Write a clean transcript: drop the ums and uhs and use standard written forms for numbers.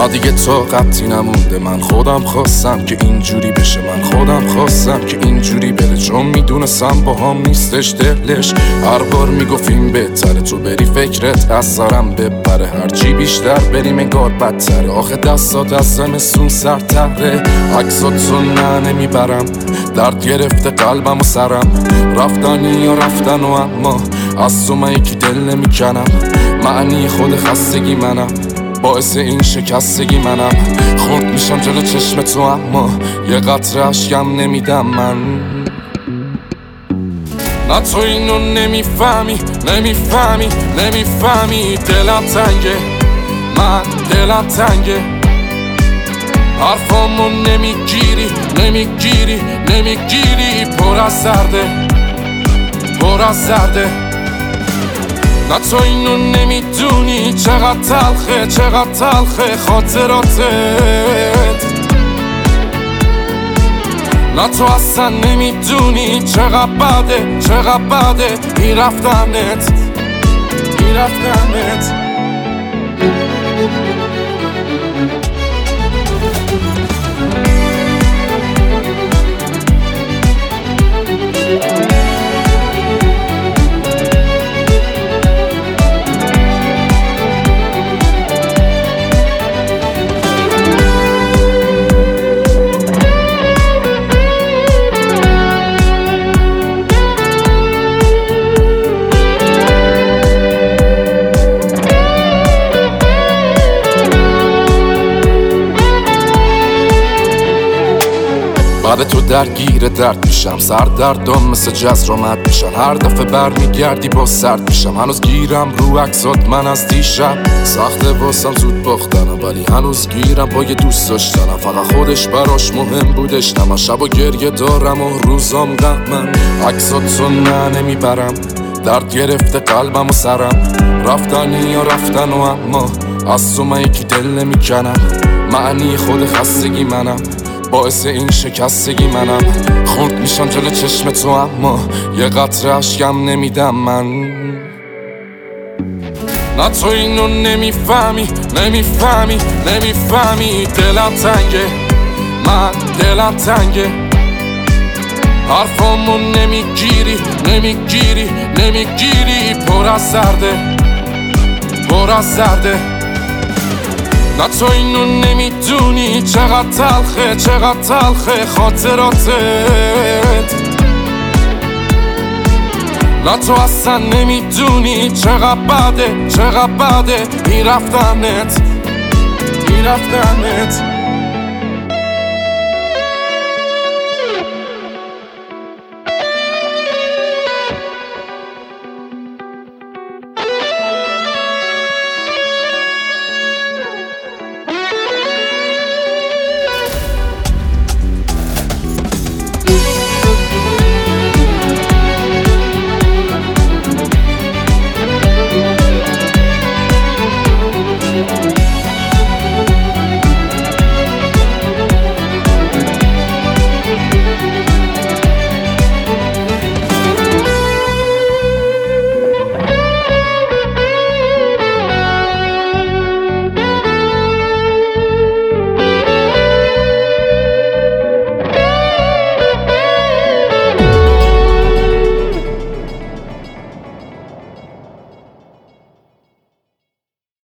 نه دیگه طاقتی نمونده، من خودم خواستم که اینجوری بشه، من خودم خواستم که اینجوری بره، چون میدونستم با هم نیستش دلش. هر بار میگفتیم بهتره تو بری فکرت از سرم ببره، هرچی بیشتر بریم انگار بدتره. آخه دستات از زمستون سرتره، عکساتو نه نمیبرم، درد گرفته قلبم و سرم. رفتنی یا رفتن و اما از تو من یکی دل نمیکنم. معنی خود خستگی منم، باعث این شکستگی منم. خورد میشم جلو چشم تو اما یه قطره اشکم نمیدم من. نه تو اینو نمیفهمی، نمیفهمی، نمیفهمی. دلم تنگه، من دلم تنگه. حرفامو نمیگیری، نمیگیری، نمیگیری. پر از درده، پر از درده. نه تو اینو نمیدونی چقدر تلخه، چقدر تلخه خاطراتت. نه تو اصلا نمیدونی چقدر بده، چقدر بده این رفتنت، این رفتنت. بعد تو درگیر درد میشم، سر دردم مثل جزر آمد میشن. هر دفعه برمیگردی با سرد میشم. هنوز گیرم رو عکسات من از دیشب، سخته واسم زود باختنم، ولی هنوز گیرم با یه دوست داشتنم. فقط خودش براش مهم بودش، نه من شب و گریه دارم و روزام غمم. عکساتو نه نمیبرم، درد گرفته قلبم و سرم. رفتنی یا رفتن و اما از تو من یکی دل نمیکنم. معنی خود خستگی منم، باعث این شکستگی منم. خورد میشم جلو چشم تو اما یه قطره اشکم نمیدم من. نه تو اینو نمیفهمی، نمیفهمی، نمیفهمی. دلم تنگه، من دلم تنگه. حرفامو نمیگیری، نمیگیری، نمیگیری. پر از درده، پر از درده. نه تو اینو نمیدونی چقدر تلخه، چقدر تلخه خاطراتت. نه تو اصلا نمیدونی چقدر بده، چقدر بده این رفتنت، این رفتنت.